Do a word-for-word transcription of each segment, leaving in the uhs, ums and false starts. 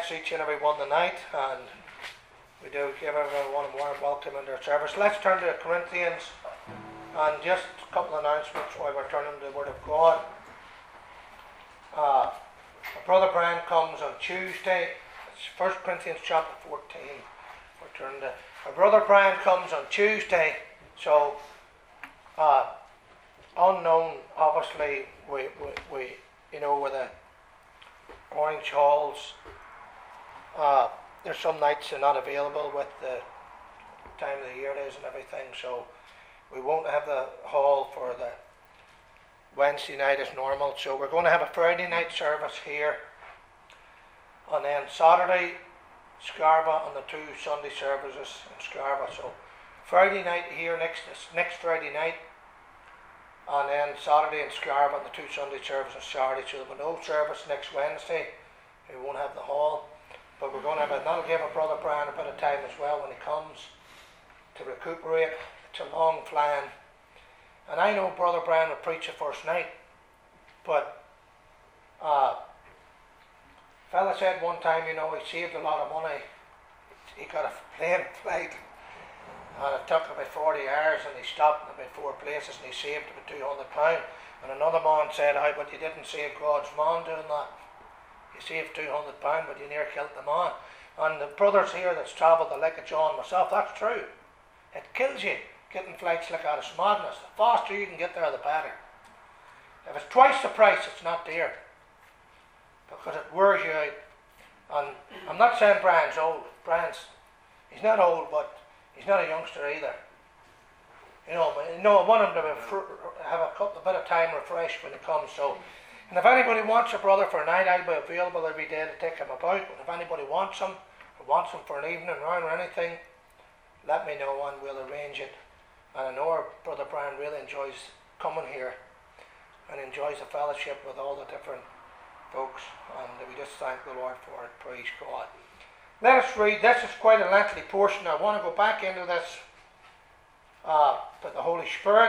bless each and every one tonight, and we do give everyone a warm welcome in their service. Let's turn to Corinthians, and just a couple of announcements while we're turning to the Word of God. Uh, Brother Brian comes on Tuesday. It's First Corinthians chapter fourteen. We're turning to. Our Brother Brian comes on Tuesday, so uh, unknown. Obviously, we, we we you know with the Orange Halls. Uh, there's some nights they're not available with the time of the year it is and everything, so we won't have the hall for the Wednesday night as normal. So we're going to have a Friday night service here, and then Saturday Scarva, and the two Sunday services in Scarva. So Friday night here next next Friday night, and then Saturday in Scarva, and the two Sunday services Saturday. So there'll be no service next Wednesday. We won't have the hall, but we're going to have it. That'll give our Brother Brian a bit of time as well when he comes to recuperate. It's a long flying, and I know Brother Brian will preach the first night, but uh, fella said one time, you know, he saved a lot of money. He got a plane flight, and it took about forty hours, and he stopped in about four places, and he saved about two hundred pounds. And another man said, "Aye, but you didn't save God's man doing that. You saved two hundred pounds, but you near killed the man." And the brothers here that's travelled the Lake of John myself, that's true. It kills you, getting flights like that. It's madness. The faster you can get there, the better. If it's twice the price, it's not dear, because it wears you out. And I'm not saying Brian's old. Brian's, he's not old, but he's not a youngster either. You know, you know, I want him to have a couple, a bit of time refreshed when he comes. So, and if anybody wants a brother for a night, I'll be available every day to take him about. And if anybody wants him, or wants him for an evening round or anything, let me know and we'll arrange it. And I know our Brother Brian really enjoys coming here and enjoys the fellowship with all the different folks, and we just thank the Lord for it. Praise God. Let us read. This is quite a lengthy portion. I want to go back into this uh, with the Holy Spirit,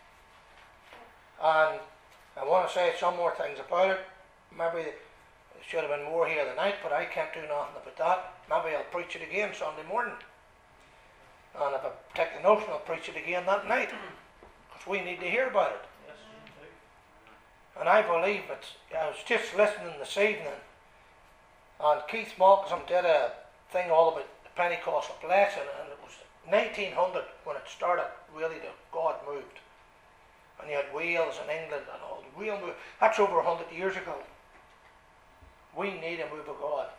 and I want to say some more things about it. Maybe there should have been more here tonight, but I can't do nothing about that. Maybe I'll preach it again Sunday morning, and if I take the notion, I'll preach it again that night, because we need to hear about it. And I believe it's, I was just listening this evening, and Keith Malcolm did a thing all about the Pentecostal blessing, and it was nineteen hundred when it started, really, that God moved. And you had Wales and England and all the real move. That's over one hundred years ago. We need a move of God.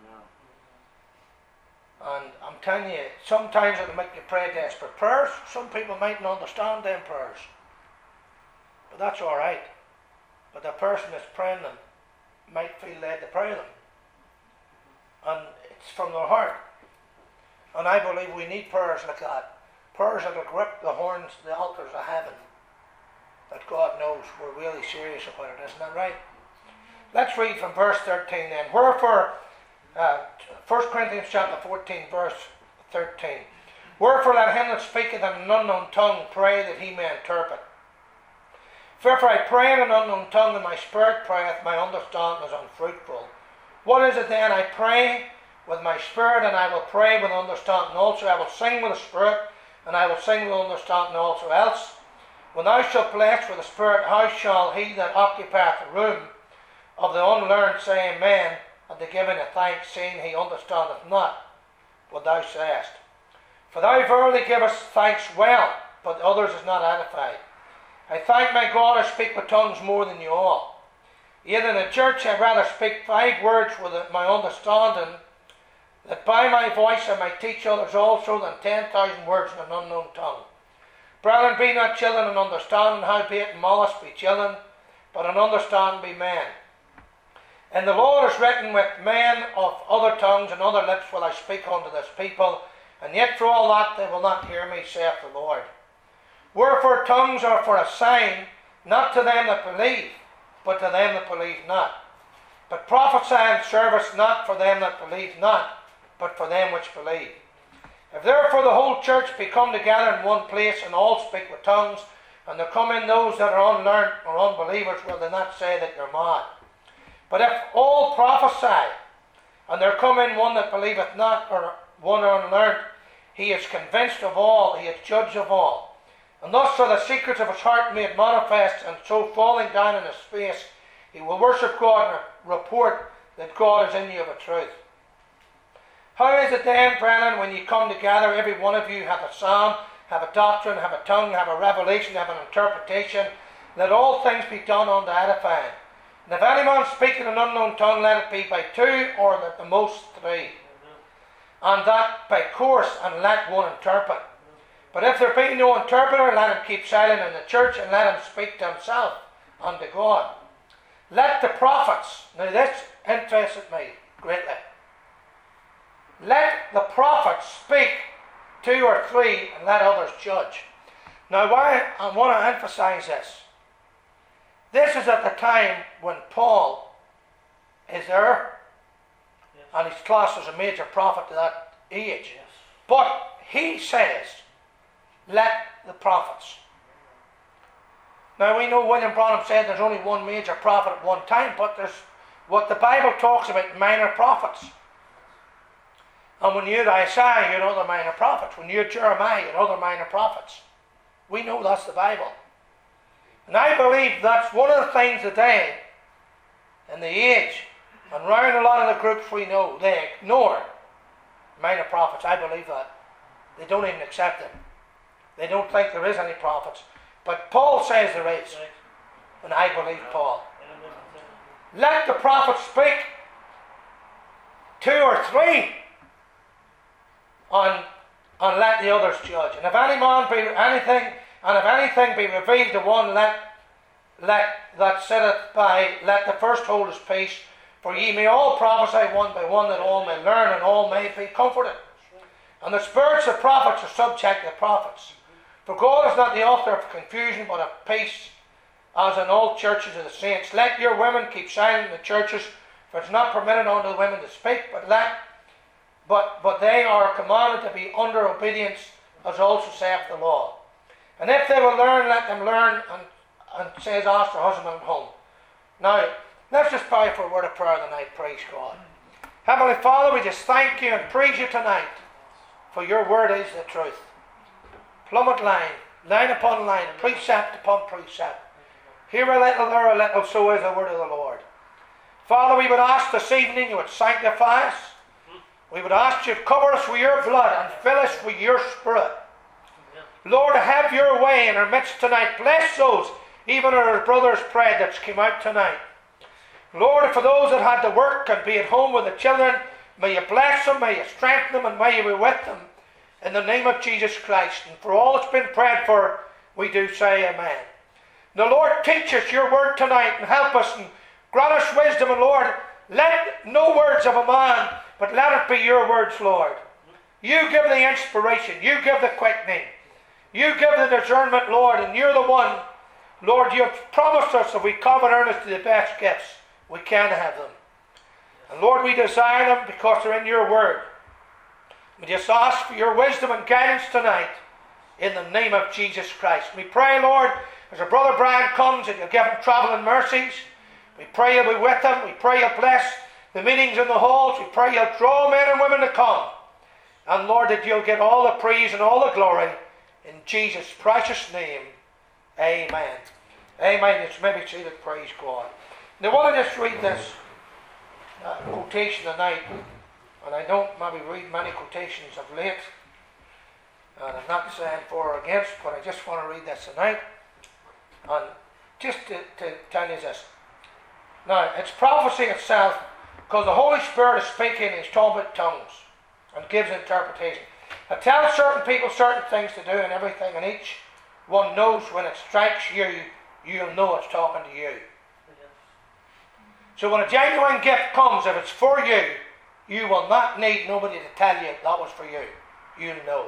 And I'm telling you, sometimes it'll make you pray desperate prayers. Some people mightn't understand them prayers, but that's all right. But the person that's praying them might feel led to pray them. And it's from their heart. And I believe we need prayers like that. Prayers that will grip the horns, the altars of heaven. That God knows we're really serious about it, isn't that right? Let's read from verse thirteen then. Wherefore, uh, First Corinthians chapter fourteen, verse thirteen. Wherefore let him that speaketh in an unknown tongue pray that he may interpret. For if I pray in an unknown tongue and my spirit prayeth, my understanding is unfruitful. What is it then? I pray with my spirit, and I will pray with understanding also. I will sing with the spirit, and I will sing with understanding also. Else, when thou shalt bless with the spirit, how shall he that occupieth the room of the unlearned say amen, and the giving of thanks, seeing he understandeth not what thou sayest? For thou verily givest thanks well, but others is not edified. I thank my God I speak with tongues more than you all. Yet in the church I rather speak five words with my understanding, that by my voice I might teach others also, than ten thousand words in an unknown tongue. Brethren, be not children in understanding, howbeit in malice be children, but in understanding be men. In the law it is written, with men of other tongues and other lips will I speak unto this people, and yet for all that they will not hear me, saith the Lord. Wherefore tongues are for a sign, not to them that believe, but to them that believe not. But prophesying serveth not for them that believe not, but for them which believe. If therefore the whole church be come together in one place, and all speak with tongues, and there come in those that are unlearned or unbelievers, will they not say that you're mad? But if all prophesy, And there come in one that believeth not, or one unlearned. He is convinced of all, he is judge of all. And thus are the secrets of his heart made manifest, and so falling down in his face, he will worship God and report that God is in you of a truth. How is it then, brethren, when you come together, every one of you have a psalm, have a doctrine, have a tongue, have a revelation, have an interpretation? Let all things be done unto edifying. And if any man speak in an unknown tongue, let it be by two, or at the most three. And that by course, and let one interpret. But if there be no interpreter, let him keep silent in the church, and let him speak to himself and to God. Let the prophets, now this interested me greatly. Let the prophets speak two or three, and let others judge. Now why I want to emphasize this. This is at the time when Paul is there, yes, and he's classed as a major prophet to that age. Yes. But he says, let the prophets. Now we know William Branham said there's only one major prophet at one time, but there's what the Bible talks about, minor prophets. And when you had Isaiah, you had other minor prophets. When you had Jeremiah, you had other minor prophets. We know that's the Bible. And I believe that's one of the things today, in the age, and around a lot of the groups we know, they ignore minor prophets. I believe that. They don't even accept them. They don't think there is any prophets. But Paul says there is. And I believe Paul. Let the prophets speak, two or three, and, and let the others judge. And if any man be anything, and if anything be revealed to one, let, let that sitteth by, let the first hold his peace, for ye may all prophesy one by one, that all may learn and all may be comforted. And the spirits of prophets are subject to prophets. For God is not the author of confusion, but of peace, as in all churches of the saints. Let your women keep silent in the churches, for it is not permitted unto the women to speak, but let, but but they are commanded to be under obedience, as also saith the law. And if they will learn, let them learn, and, and says, ask their husband at home. Now, let's just pray for a word of prayer tonight, praise God. Heavenly Father, we just thank you and praise you tonight, for your word is the truth. Plummet line, line upon line, precept upon precept. Here a little, there a little, so is the word of the Lord. Father, we would ask this evening you would sanctify us. We would ask you to cover us with your blood and fill us with your spirit. Lord, have your way in our midst tonight. Bless those, even our brothers prayed that's came out tonight. Lord, for those that had to work and be at home with the children, may you bless them, may you strengthen them, and may you be with them. In the name of Jesus Christ. And for all that's been prayed for, we do say amen. Now, Lord, teach us your word tonight and help us and grant us wisdom. And Lord, let no words of a man, but let it be your words, Lord. You give the inspiration. You give the quickening. You give the discernment, Lord, and you're the one. Lord, you have promised us if we come and earnestly the best gifts, we can have them. And Lord, we desire them because they're in your word. We just ask for your wisdom and guidance tonight in the name of Jesus Christ. We pray, Lord, as our brother Brian comes, that you'll give him travelling mercies. We pray you'll be with him. We pray you'll bless the meetings in the halls. We pray you'll draw men and women to come. And Lord, that you'll get all the praise and all the glory in Jesus' precious name. Amen. Amen. It's maybe seated, praise God. Now I want to just read this uh, quotation tonight. And I don't maybe read many quotations of late. And I'm not saying for or against, but I just want to read this tonight. And just to, to tell you this. Now, it's prophecy itself, because the Holy Spirit is speaking, He's talking about tongues and gives interpretation. It tells certain people certain things to do and everything, and each one knows when it strikes you, you'll know it's talking to you. So when a genuine gift comes, if it's for you, you will not need nobody to tell you that was for you. You'll know.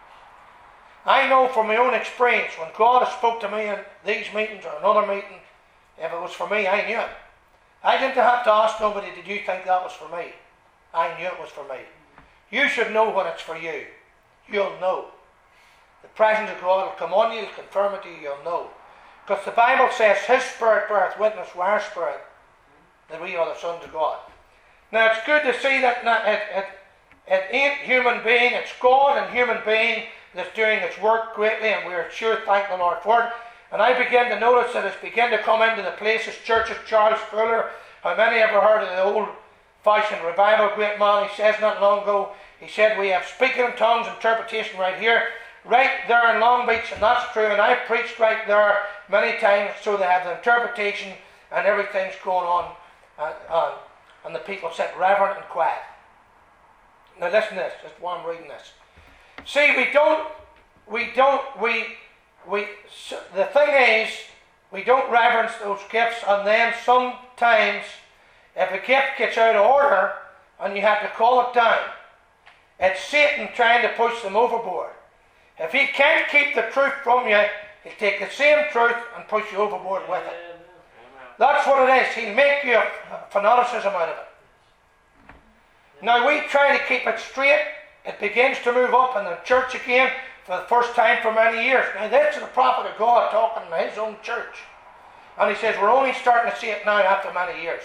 I know from my own experience, when God has spoke to me in these meetings or another meeting, if it was for me, I knew it. I didn't have to ask nobody, did you think that was for me? I knew it was for me. You should know when it's for you. You'll know. The presence of God will come on you, He'll confirm it to you, you'll know. Because the Bible says His Spirit beareth witness with our spirit that we are the sons of God. Now it's good to see that not, it, it, it ain't human being, it's God and human being that's doing its work greatly, and we're sure thank the Lord for it. And I begin to notice that it's beginning to come into the places, churches, Charles Fuller. How many ever heard of the old-fashioned revival great man? He says not long ago, he said, we have speaking in tongues interpretation right here, right there in Long Beach, and that's true. And I've preached right there many times, so they have the interpretation and everything's going on. And, and, and the people sit reverent and quiet. Now listen to this, just while I'm reading this. See, we don't, we don't, we, we, the thing is, we don't reverence those gifts, and then sometimes, if a gift gets out of order, and you have to call it down, it's Satan trying to push them overboard. If he can't keep the truth from you, he'll take the same truth and push you overboard with it. That's what it is. He'll make you a fanaticism out of it. Now we try to keep it straight. It begins to move up in the church again for the first time for many years. Now that's the prophet of God talking in his own church. And he says we're only starting to see it now after many years.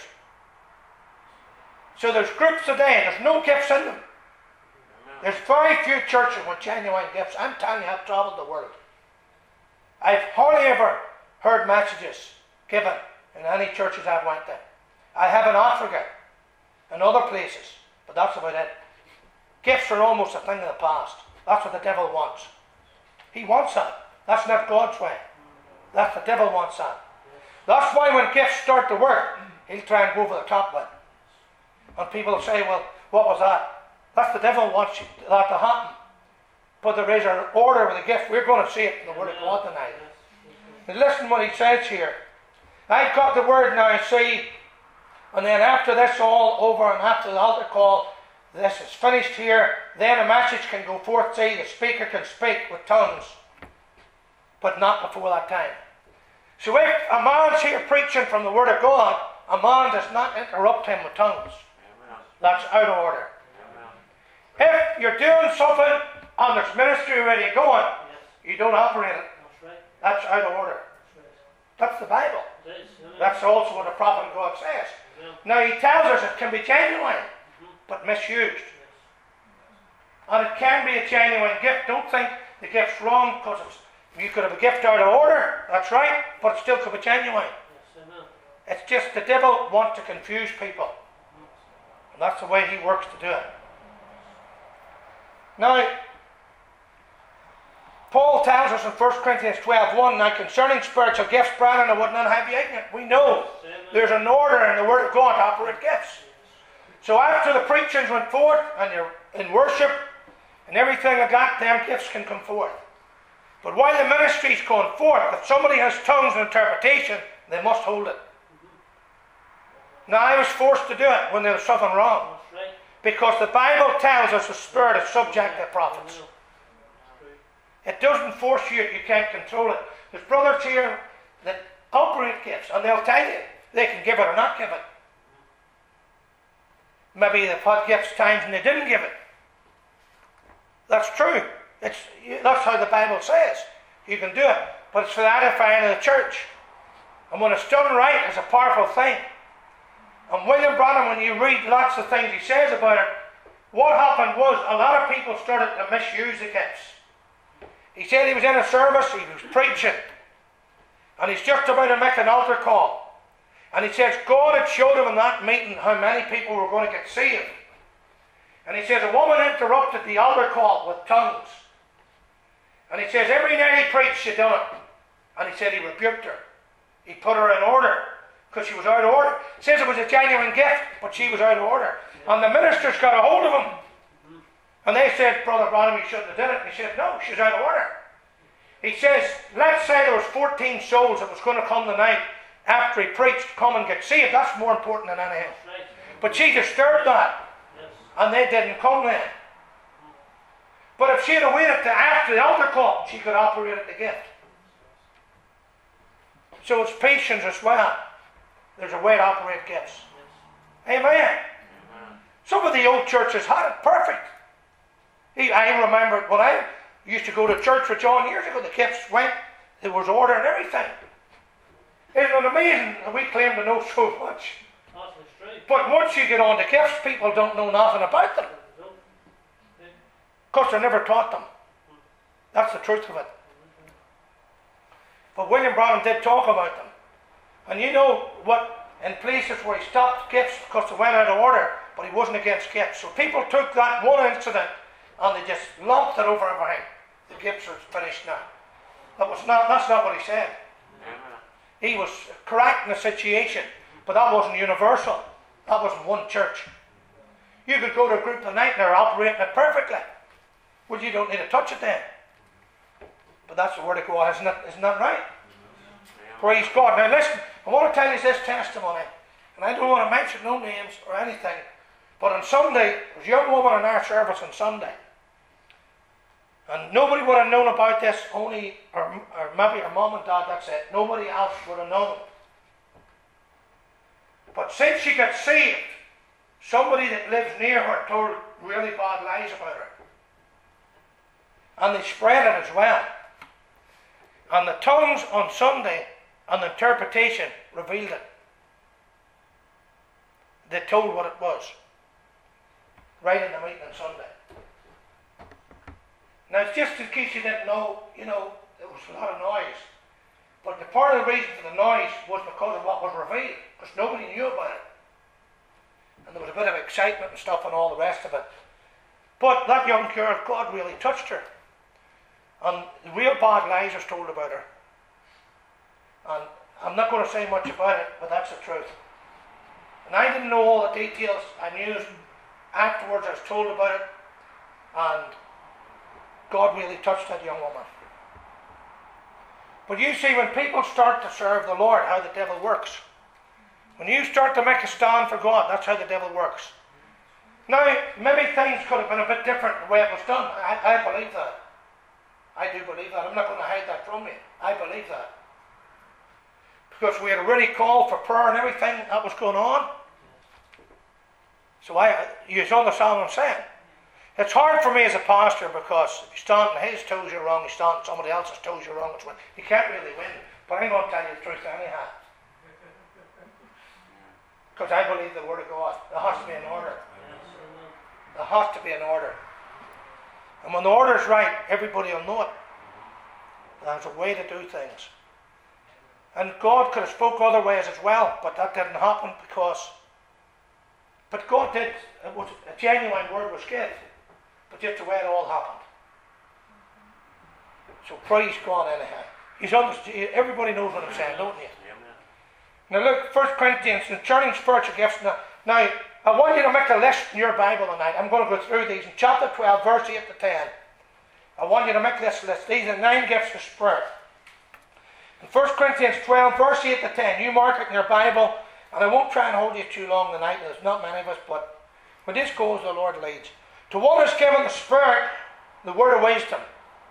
So there's groups today, there's no gifts in them. There's very few churches with genuine gifts. I'm telling you, I've traveled the world. I've hardly ever heard messages given in any churches I've went to. I have in Africa and other places, but that's about it. Gifts are almost a thing of the past. That's what the devil wants. He wants that. That's not God's way. That's the devil wants that. That's why when gifts start to work, he'll try and go over the top with it. And people will say, well, what was that? That's the devil wants that to happen. But there is an order with the gift. We're going to see it in the Word of God tonight. And listen what he says here. I've got the word now, see, and then after this all over and after the altar call, this is finished here, then a message can go forth, see, the speaker can speak with tongues, but not before that time. So if a man's here preaching from the Word of God, a man does not interrupt him with tongues. That's out of order. If you're doing something and there's ministry already going, you don't operate it. That's out of order. That's the Bible. That's also what the prophet of God says. Now he tells us it can be genuine, but misused. And it can be a genuine gift. Don't think the gift's wrong because it's, you could have a gift out of order. That's right, but it still could be genuine. It's just the devil wants to confuse people. And that's the way he works to do it. Now, Paul tells us in First Corinthians twelve one, now concerning spiritual gifts, brethren, I would not have you ignorant. We know there's an order in the Word of God to operate gifts. So after the preachings went forth, and you're in worship, and everything like that, them gifts can come forth. But while the ministry's going forth, if somebody has tongues and interpretation, they must hold it. Now I was forced to do it when there was something wrong. Because the Bible tells us the Spirit is subject to prophets. It doesn't force you, you can't control it. There's brothers here that operate gifts, and they'll tell you they can give it or not give it. Maybe they've had gifts times and they didn't give it. That's true. It's, that's how the Bible says. You can do it. But it's for the edifying of the church. And when it's done right, it's a powerful thing. And William Branham, when you read lots of things he says about it, what happened was a lot of people started to misuse the gifts. He said he was in a service, he was preaching, and he's just about to make an altar call. And he says God had showed him in that meeting how many people were going to get saved. And he says a woman interrupted the altar call with tongues. And he says every night he preached, she done it. And he said he rebuked her. He put her in order. Because she was out of order. It says it was a genuine gift, but she was out of order. And the ministers got a hold of him. And they said, Brother Branham, you shouldn't have done it. And he said, no, she's out of order. He says, let's say there was fourteen souls that was going to come tonight after he preached, come and get saved. That's more important than anything. But she disturbed that. And they didn't come then. But if she had waited to after the altar call, she could operate the gift. So it's patience as well. There's a way to operate gifts. Amen. Amen. Some of the old churches had it perfect. I remember when I used to go to church with John years ago, the gifts went, there was order and everything. Isn't it amazing that we claim to know so much? That's true. But once you get on to gifts, people don't know nothing about them. Because they're never taught them. That's the truth of it. But William Branham did talk about them. And you know what, in places where he stopped gifts because they went out of order, but he wasn't against gifts. So people took that one incident and they just lumped it over everything. The gifts are finished now. That was not, that's not what he said. He was correcting the situation, but that wasn't universal. That wasn't one church. You could go to a group tonight and they're operating it perfectly. Well, you don't need to touch it then. But that's the word of God, isn't it? Isn't that right? Praise God. Now listen, I want to tell you this testimony, and I don't want to mention no names or anything, but on Sunday, there was a young woman in our service on Sunday, and nobody would have known about this, only, or, or maybe her mum and dad, that's it. Nobody else would have known. But since she got saved, somebody that lives near her told really bad lies about her. And they spread it as well. And the tongues on Sunday and the interpretation revealed it. They told what it was. Right in the meeting on Sunday. Now, it's just in case you didn't know, you know, there was a lot of noise. But the part of the reason for the noise was because of what was revealed. Because nobody knew about it. And there was a bit of excitement and stuff and all the rest of it. But that young girl, God really touched her. And real bad lies was told about her. And I'm not going to say much about it, but that's the truth. And I didn't know all the details. I knew afterwards I was told about it. And God really touched that young woman. But you see, when people start to serve the Lord, how the devil works. When you start to make a stand for God, that's how the devil works. Now, maybe things could have been a bit different the way it was done. I, I believe that. I do believe that. I'm not going to hide that from you. I believe that. Because we had already called for prayer and everything that was going on. So I, you understand what I'm saying? It's hard for me as a pastor because if you stand on his toes, you're wrong. You stand on somebody else's toes, you're wrong. It's win. You can't really win. But I'm going to tell you the truth anyhow. Because I believe the Word of God. There has to be an order. There has to be an order. And when the order is right, everybody will know it. There's a way to do things. And God could have spoke other ways as well, but that didn't happen because... But God did. It was, a genuine word was given. But just the way it all happened. So praise God anyhow. He's understood, everybody knows what I'm saying, don't you? Now look, First Corinthians, concerning spiritual gifts. Now, now, I want you to make a list in your Bible tonight. I'm going to go through these. In chapter twelve, verse eight to ten. I want you to make this list. These are nine gifts of Spirit. In First Corinthians twelve, verse eight to ten. You mark it in your Bible. And I won't try and hold you too long tonight. There's not many of us, but when this goes, the Lord leads. To one is given the Spirit, the word of wisdom.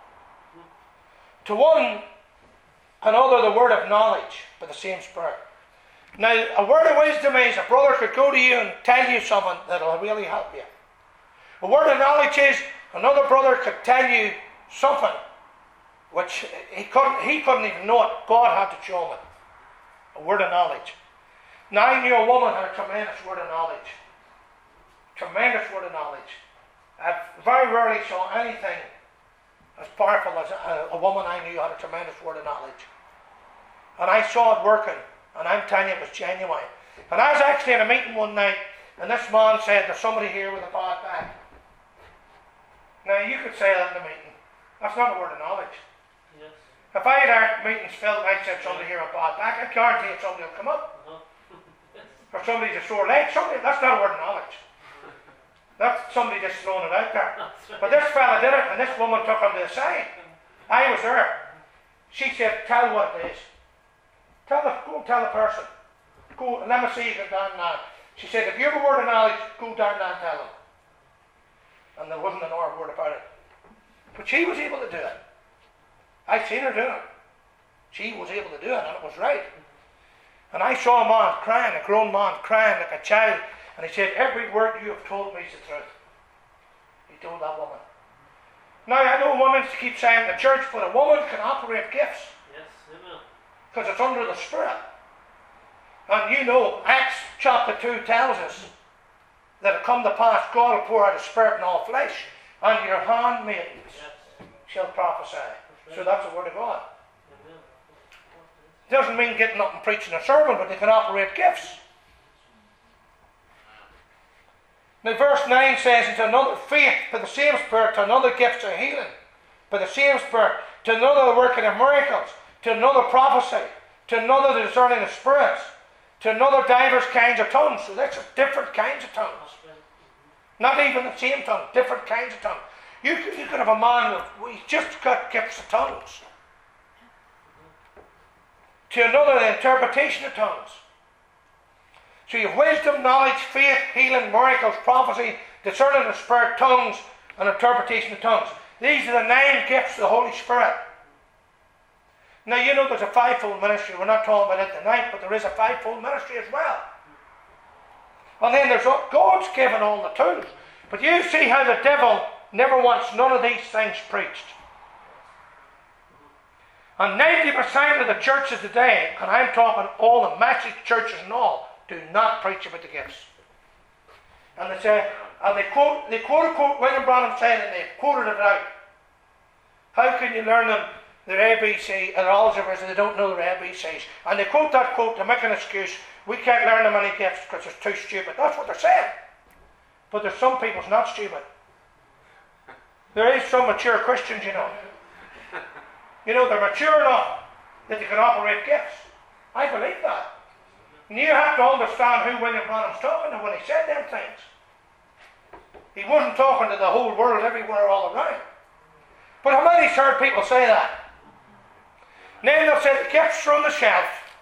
To one, another, the word of knowledge, by the same Spirit. Now, a word of wisdom is a brother could go to you and tell you something that will really help you. A word of knowledge is another brother could tell you something which he couldn't, he couldn't even know it. God had to show him it. A word of knowledge. Now, I knew a woman had a tremendous word of knowledge. Tremendous word of knowledge. I very rarely saw anything as powerful as a, a woman I knew had a tremendous word of knowledge. And I saw it working, and I'm telling you it was genuine. And I was actually in a meeting one night, and this man said, there's somebody here with a bad back. Now, you could say that in the meeting. That's not a word of knowledge. Yes. If I had our meetings filled, I said somebody here with a bad back, I guarantee you somebody will come up. Uh-huh. Or somebody's a sore leg, somebody, that's not a word of knowledge. That's somebody just throwing it out there. Right. But this fella did it, and this woman took him to the side. I was there. She said, tell what it is. Tell the, go and tell the person. Go, let me see you go down now. She said, if you have a word of knowledge, go down there and tell them. And there wasn't an hour word about it. But she was able to do it. I seen her do it. She was able to do it, and it was right. And I saw a man crying, a grown man crying like a child. And he said, every word you have told me is the truth. He told that woman. Now, I know women keep saying the church, but a woman can operate gifts. Yes, amen. Because it's under the Spirit. And you know, Acts chapter two tells us that it come to pass, God will pour out His Spirit in all flesh, and your handmaidens shall prophesy. So that's the Word of God. It doesn't mean getting up and preaching a sermon, but they can operate gifts. Now verse nine says, into another faith by the same Spirit, to another gifts of healing by the same Spirit, to another the working of miracles, to another prophecy, to another the discerning of spirits, to another divers kinds of tongues. So that's different kinds of tongues. Not even the same tongue, different kinds of tongues. You could, you could have a man with, he's just got gifts of tongues. To another the interpretation of tongues. So you have wisdom, knowledge, faith, healing, miracles, prophecy, discerning of spirit, tongues, and interpretation of tongues. These are the nine gifts of the Holy Spirit. Now you know there's a fivefold ministry. We're not talking about it tonight, but there is a fivefold ministry as well. And then there's God's given all the tools. But you see how the devil never wants none of these things preached. And ninety percent of the churches today, and I'm talking all the massive churches and all, do not preach about the gifts. And they say, and they quote, they quote a quote William Branham saying, and they've quoted it out. How can you learn them their A B C and algebras and they don't know their A B Cs? And they quote that quote to make an excuse. We can't learn them any gifts because it's too stupid. That's what they're saying. But there's some people's not stupid. There is some mature Christians, you know. You know, they're mature enough that they can operate gifts. I believe that. And you have to understand who William Branham's talking to when he said them things. He wasn't talking to the whole world, everywhere, all around. But how many's heard people say that? And then they'll say the gifts are on the shelf.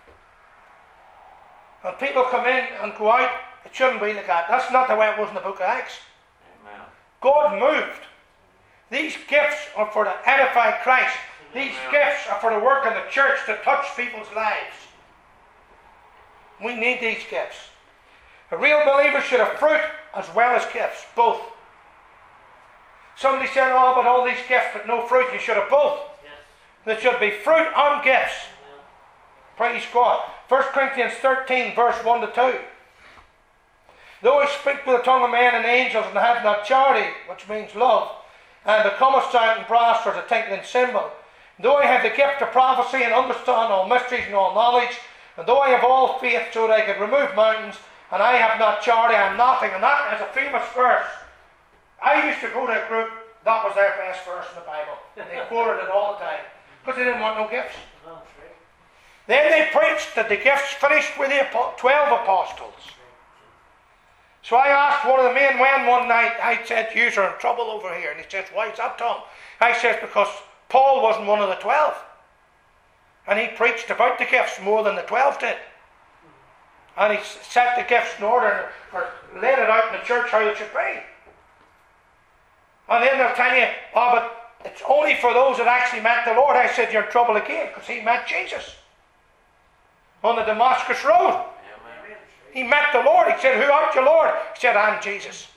And people come in and go out. It shouldn't be like that. That's not the way it was in the book of Acts. Amen. God moved. These gifts are for to edify Christ. These Amen. Gifts are for the work of the church to touch people's lives. We need these gifts. A real believer should have fruit as well as gifts, both. Somebody said, oh, but all these gifts but no fruit. You should have both. Yes. There should be fruit and gifts. Yeah. Praise God. First Corinthians thirteen, verse one to two. Though I speak with the tongue of men and angels and have not charity, which means love, and become a sound and brass or a tinkling cymbal, though I have the gift of prophecy and understand all mysteries and all knowledge, and though I have all faith so that I could remove mountains, and I have not charity, I am nothing. And that is a famous verse. I used to go to a group, that was their best verse in the Bible. They quoted it all the time, because they didn't want no gifts. Then they preached that the gifts finished with the twelve apostles. So I asked one of the men when one night, I said, "You are in trouble over here." And he says, "Why is that, Tom?" I said, "Because Paul wasn't one of the twelve. And he preached about the gifts more than the twelve did. And he set the gifts in order, or laid it out in the church how it should be. And then they'll tell you, oh, but it's only for those that actually met the Lord." I said, "You're in trouble again, because he met Jesus on the Damascus Road. He met the Lord." He said, "Who art you, Lord?" He said, "I'm Jesus."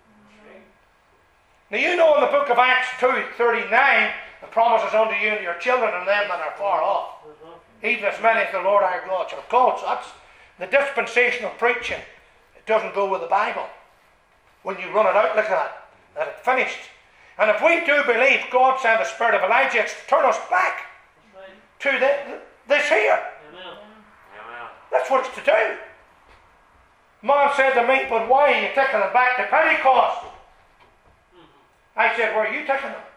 Now you know in the book of Acts two thirty-nine, the promises unto you and your children and them that are far off, even as many as the Lord our God shall call. So that's the dispensational preaching. It doesn't go with the Bible. When you run it out like that, that it's finished. And if we do believe God sent the spirit of Elijah, it's to turn us back to the, this here. Amen. That's what it's to do. Man said to me, "But why are you taking them back to Pentecost?" I said, "Where are you taking them?"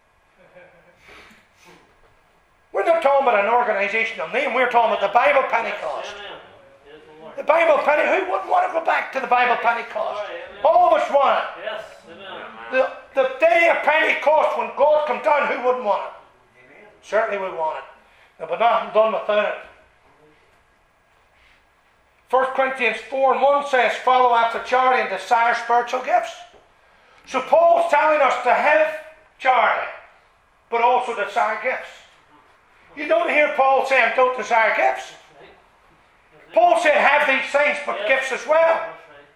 We're not talking about an organizational name. We're talking about the Bible Pentecost. The Bible Pentecost. Who wouldn't want to go back to the Bible Pentecost? All of us want it. Yes. The, the day of Pentecost when God come down, who wouldn't want it? Amen. Certainly we want it. No, but nothing done without it. First Corinthians four and one says, "Follow after charity and desire spiritual gifts." So Paul's telling us to have charity, but also desire gifts. You don't hear Paul saying don't desire gifts. Paul said have these things, but yeah. gifts as well.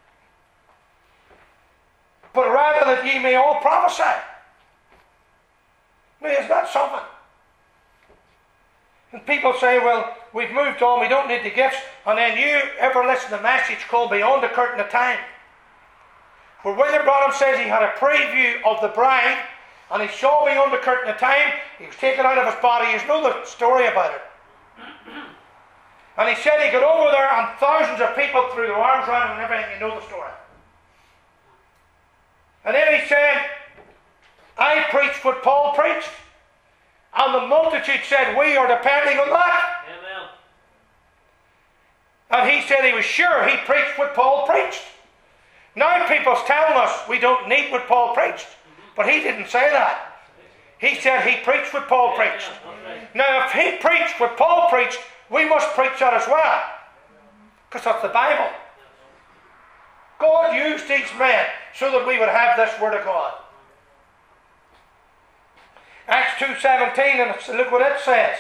But rather that ye may all prophesy. Now, is that something? And people say, well, we've moved on, we don't need the gifts. And then you ever listen to the message called Beyond the Curtain of Time? Where William Branham says he had a preview of the bride, and he saw beyond the curtain of time. He was taken out of his body. You know the story about it. And he said he got over there and thousands of people threw their arms around him and everything. You know the story. And then he said, I preached what Paul preached. And the multitude said, we are depending on that. Amen. And he said he was sure he preached what Paul preached. Now people's telling us we don't need what Paul preached. But he didn't say that. He said he preached what Paul preached. Now if he preached what Paul preached, we must preach that as well. Because that's the Bible. God used these men so that we would have this Word of God. Acts two seventeen, and look what it says.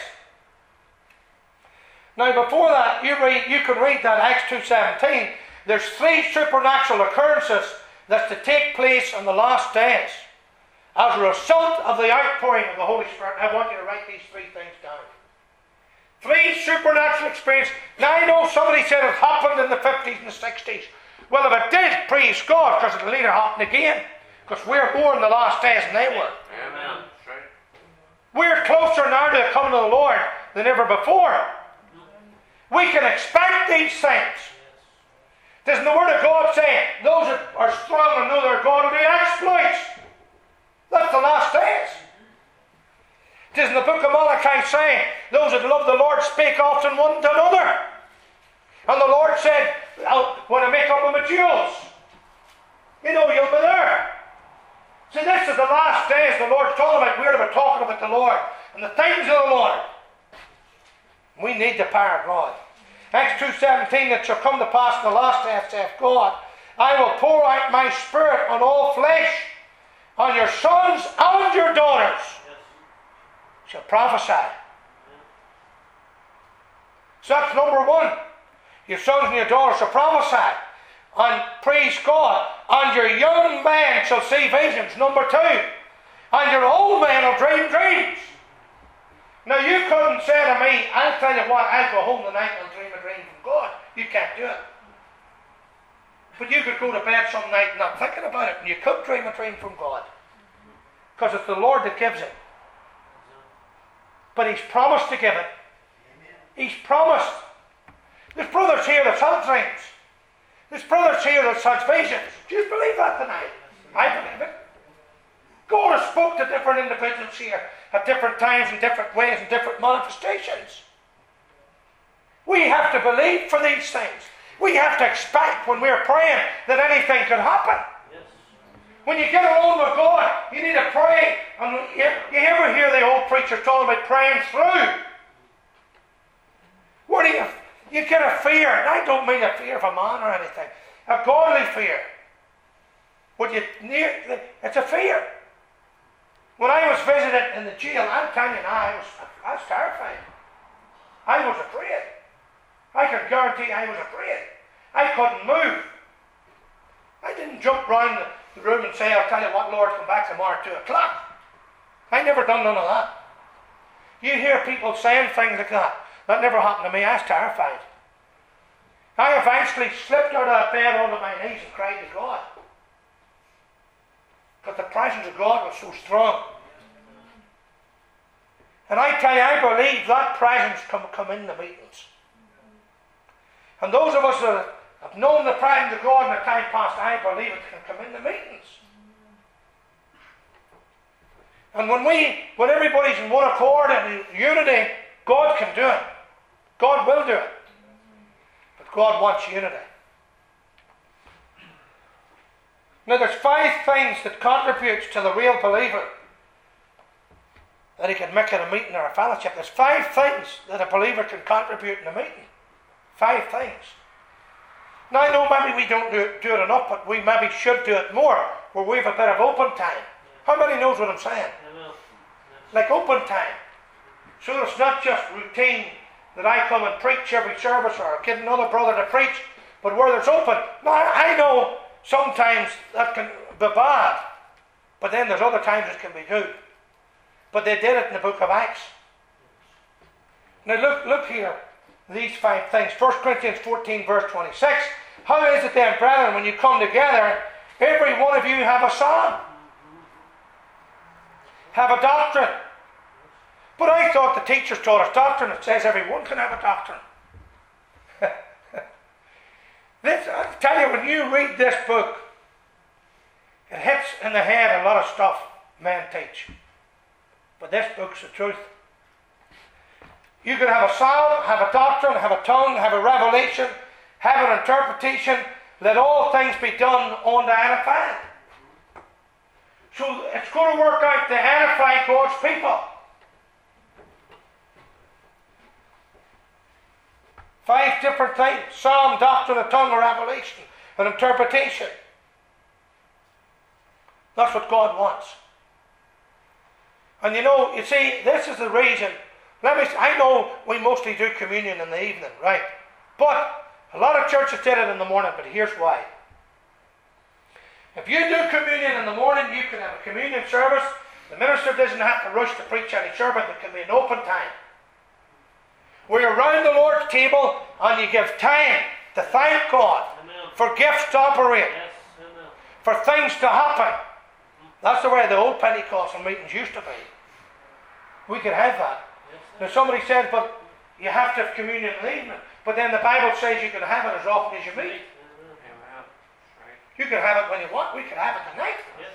Now before that, you read, you can read that Acts two seventeen. There's three supernatural occurrences that's to take place in the last days as a result of the outpouring of the Holy Spirit. I want you to write these three things down. Three supernatural experiences. Now I know somebody said it happened in the fifties and the sixties. Well, if it did, praise God, because it'll later happen again. Because we're more in the last days than they were. Amen. We're closer now to the coming of the Lord than ever before. We can expect these things. Doesn't the Word of God say, those that are strong and know their God will do exploits? That's the last days. Doesn't the book of Malachi say, those that love the Lord speak often one to another? And the Lord said, when I make up with my jewels, you know you'll be there. See, this is the last days the Lord's talking about. We're to be talking about the Lord and the things of the Lord. We need the power of God. Acts two seventeen, it shall come to pass in the last days, saith God, I will pour out my Spirit on all flesh, on your sons and your daughters shall prophesy. So that's number one. Your sons and your daughters shall prophesy. And praise God. And your young men shall see visions. Number two. And your old men will dream dreams. Now you couldn't say to me, I'll tell you what, I'll go home tonight and dream a dream from God. You can't do it. But you could go to bed some night not thinking about it, and you could dream a dream from God. Because it's the Lord that gives it. But He's promised to give it. He's promised. There's brothers here that's had dreams. There's brothers here that's had visions. Do you believe that tonight? I believe it. God has spoke to different individuals here at different times in different ways and different manifestations. We have to believe for these things. We have to expect when we're praying that anything could happen. Yes. When you get alone with God, you need to pray. And you, you ever hear the old preachers talking about praying through? What do you, you get a fear, and I don't mean a fear of a man or anything, a godly fear. What you need, it's a fear. When I was visiting in the jail, I'm telling you now, I was, I was terrified. I was afraid. I can guarantee I was afraid. I couldn't move. I didn't jump round the room and say, I'll tell you what, Lord, come back tomorrow at two o'clock. I never done none of that. You hear people saying things like that. That never happened to me. I was terrified. I eventually slipped out of that bed onto my knees and cried to God. Because the presence of God was so strong. And I tell you, I believe that presence can come in the meetings. And those of us that have known the presence of God in the time past, I believe it can come in the meetings. And when we, when everybody's in one accord and in unity, God can do it. God will do it. But God wants unity. Now there's five things that contributes to the real believer that he can make in a meeting or a fellowship. There's five things that a believer can contribute in a meeting. Five things. Now I know maybe we don't do it, do it enough, but we maybe should do it more, where we have a bit of open time. How many knows what I'm saying? Like open time. So it's not just routine that I come and preach every service or get another brother to preach, but where there's open. Now I know sometimes that can be bad, but then there's other times it can be good. But they did it in the book of Acts. Now look, look here, these five things. First Corinthians fourteen, verse twenty-six. How is it then, brethren, when you come together, every one of you have a psalm, have a doctrine? But I thought the teachers taught us doctrine. It says everyone can have a doctrine. This, I tell you, when you read this book, it hits in the head a lot of stuff men teach. But this book's the truth. You can have a psalm, have a doctrine, have a tongue, have a revelation, have an interpretation. Let all things be done unto edifying. So it's going to work out to edify God's people. Five different things: psalm, doctrine, a tongue, a revelation, an interpretation. That's what God wants. And you know, you see, this is the reason. Let me. I know we mostly do communion in the evening, right? But a lot of churches did it in the morning. But here's why. If you do communion in the morning, you can have a communion service. The minister doesn't have to rush to preach any sermon. There can be an open time. We're around the Lord's table and you give time to thank God. Amen. For gifts to operate. Yes. For things to happen. That's the way the old Pentecostal meetings used to be. We could have that. Yes, now somebody said, but you have to have communion in the evening. But then the Bible says you can have it as often as you meet. Amen. You can have it when you want. We can have it tonight. Yes.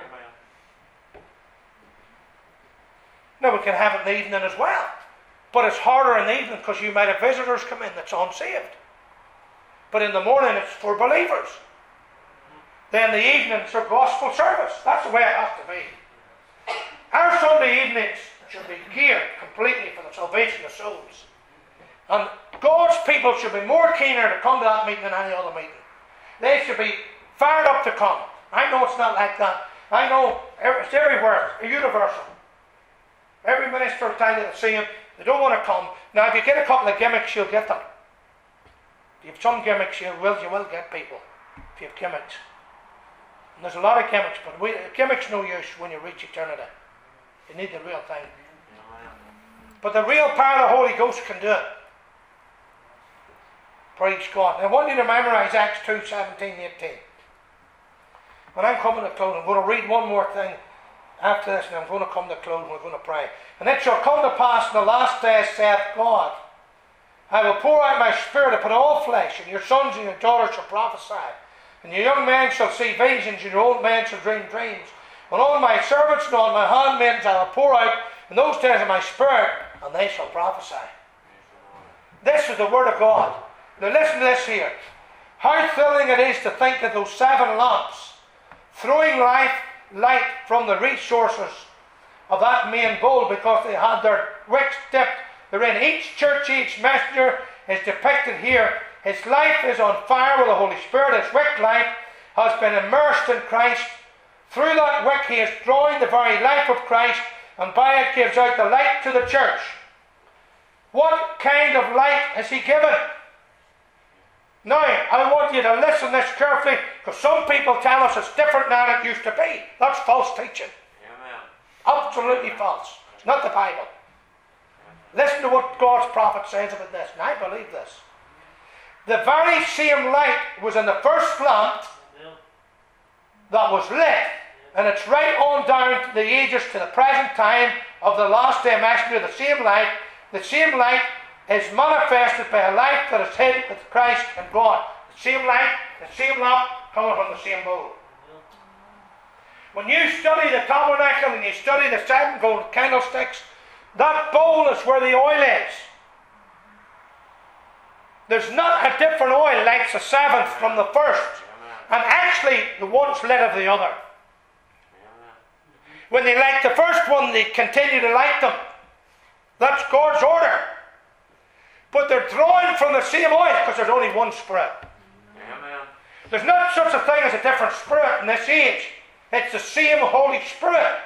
Now we can have it in the evening as well. But it's harder in the evening because you might have visitors come in that's unsaved. But in the morning it's for believers. Then the evening it's a gospel service. That's the way it has to be. Our Sunday evenings should be geared completely for the salvation of souls. And God's people should be more keener to come to that meeting than any other meeting. They should be fired up to come. I know it's not like that. I know it's everywhere. It's universal. Every minister will tell you the same. They don't want to come. Now, if you get a couple of gimmicks, you'll get them. If you have some gimmicks, you will, you will get people. If you have gimmicks. And there's a lot of gimmicks, but we, gimmicks no use when you reach eternity. You need the real thing. But the real power of the Holy Ghost can do it. Praise God. Now, I want you to memorize Acts two, seventeen, eighteen. When I'm coming to close, I'm going to read one more thing after this, and I'm going to come to close and we're going to pray. And it shall come to pass in the last days, saith God, I will pour out my spirit upon all flesh, and your sons and your daughters shall prophesy, and your young men shall see visions, and your old men shall dream dreams. And on my servants and on my handmaidens I will pour out in those days of my spirit, and they shall prophesy. This is the word of God. Now listen to this here. How thrilling it is to think of those seven lamps throwing life, light from the resources of that main bowl, because they had their wicks dipped therein. Each church, each messenger is depicted here. His life is on fire with the Holy Spirit. His wick life has been immersed in Christ. Through that wick he is drawing the very life of Christ, and by it gives out the light to the church. What kind of light has he given? Now, I want you to listen to this carefully, because some people tell us it's different now than it used to be. That's false teaching. Amen. Absolutely false. It's not the Bible. Listen to what God's prophet says about this, and I believe this. The very same light was in the first lamp that was lit, and it's right on down to the ages, to the present time of the last day messenger. The same light, the same light is manifested by a life that is hid with Christ and God. The same light, the same lamp, coming from the same bowl. When you study the tabernacle and you study the seven gold candlesticks, that bowl is where the oil is. There's not a different oil like the seventh from the first. And actually, the one's lit of the other. When they light the first one, they continue to light them. That's God's order. But they're drawing from the same oil, because there's only one Spirit. Amen. There's not such a thing as a different Spirit in this age. It's the same Holy Spirit.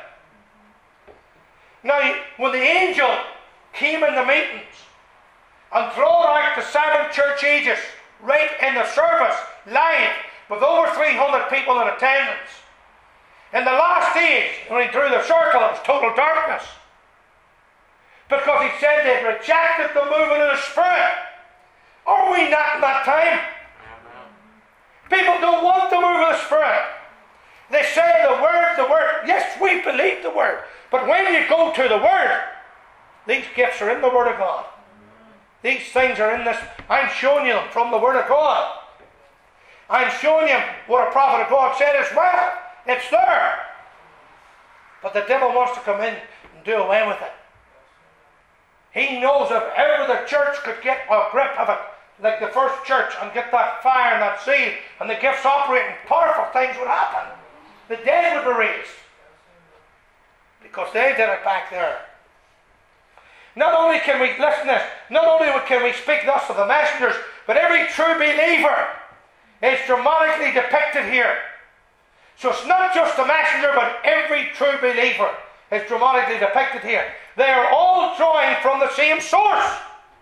Now, when the angel came in the meetings and drawed out the seven church ages right in the service, live, with over three hundred people in attendance, in the last age, when he drew the circle, it was total darkness. Because he said they'd rejected the moving of the Spirit. Are we not in that time? People don't want the move of the Spirit. They say the Word, the Word. Yes, we believe the Word. But when you go to the Word, these gifts are in the Word of God. These things are in this. I'm showing you them from the Word of God. I'm showing you what a prophet of God said as well. It's there. But the devil wants to come in and do away with it. He knows if ever the church could get a grip of it, like the first church, and get that fire and that seal, and the gifts operating, powerful things would happen. The dead would be raised. Because they did it back there. Not only can we, listen to this, not only can we speak thus of the messengers, but every true believer is dramatically depicted here. So it's not just the messenger, but every true believer is dramatically depicted here. They are all drawing from the same source.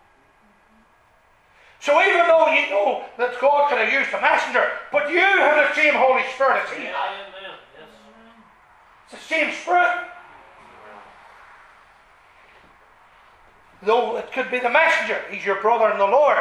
So even though you know that God could have used a messenger, but you have the same Holy Spirit as He had. It's the same Spirit. Though it could be the messenger, he's your brother in the Lord.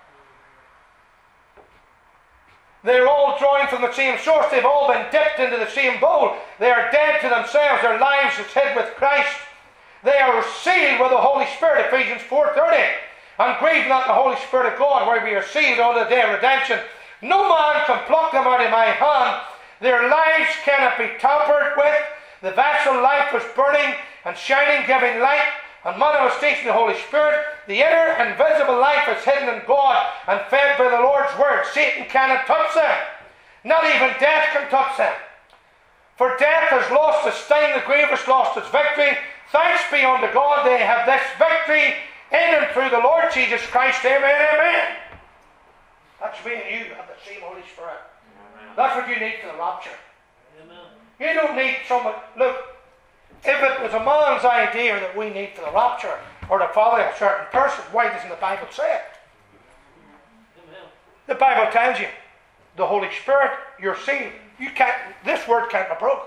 They're all drawing from the same source. They've all been dipped into the same bowl. They are dead to themselves. Their lives is hid with Christ. They are sealed with the Holy Spirit, Ephesians four thirty. And grieve not the Holy Spirit of God, where we are sealed unto the day of redemption. No man can pluck them out of my hand. Their lives cannot be tampered with. The vessel life was burning and shining, giving light and manifestation of the Holy Spirit. The inner invisible life is hidden in God and fed by the Lord's word. Satan cannot touch them. Not even death can touch them. For death has lost its sting, the grave has lost its victory. Thanks be unto God, they have this victory in and through the Lord Jesus Christ. Amen, amen. That's me and you have the same Holy Spirit. Amen. That's what you need for the rapture. Amen. You don't need someone. Look, if it was a man's idea that we need for the rapture or to follow a certain person, why doesn't the Bible say it? Amen. The Bible tells you the Holy Spirit, you're sealed. You can't. This word can't be broken.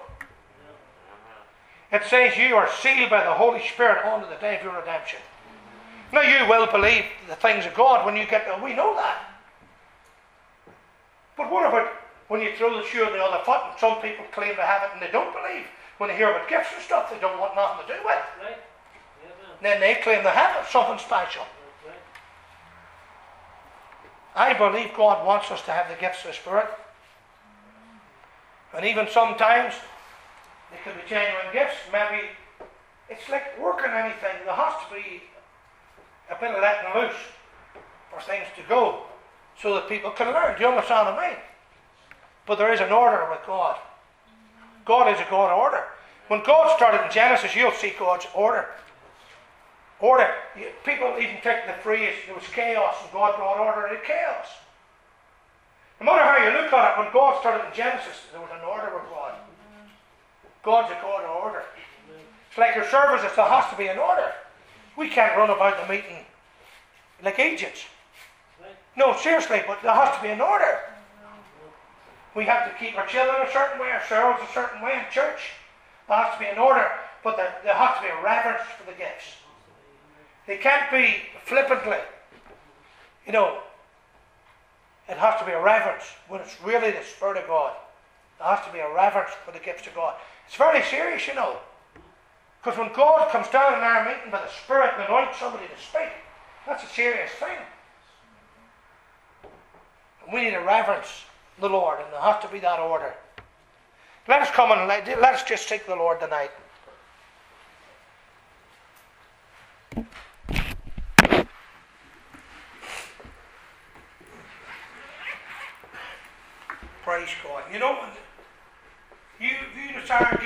It says you are sealed by the Holy Spirit unto the day of your redemption. Now you will believe the things of God when you get there. We know that. But what about when you throw the shoe on the other foot and some people claim to have it and they don't believe? When they hear about gifts and stuff, they don't want nothing to do with it. Right. Yeah, then they claim they have it, something special. Right. I believe God wants us to have the gifts of the Spirit. And even sometimes they could be genuine gifts. Maybe it's like working anything. There has to be a bit of letting loose for things to go so that people can learn. Do you understand what I mean? But there is an order with God. God is a God of order. When God started in Genesis, you'll see God's order. Order. People even take the phrase, there was chaos and God brought order into chaos. No matter how you look at it, when God started in Genesis, there was an order with God. God's a God of order. It's like your services, there has to be an order. We can't run about the meeting like agents. No, seriously, but there has to be an order. We have to keep our children a certain way, ourselves a certain way in church. There has to be an order, but there, there has to be a reverence for the gifts. They can't be flippantly. You know, it has to be a reverence when it's really the Spirit of God. There has to be a reverence for the gifts of God. It's very serious, you know. Because when God comes down in our meeting by the Spirit and anoints somebody to speak, that's a serious thing. And we need to reverence the Lord, and there has to be that order. Let us come and let, let us just seek the Lord tonight. Praise God. You know, you, you desire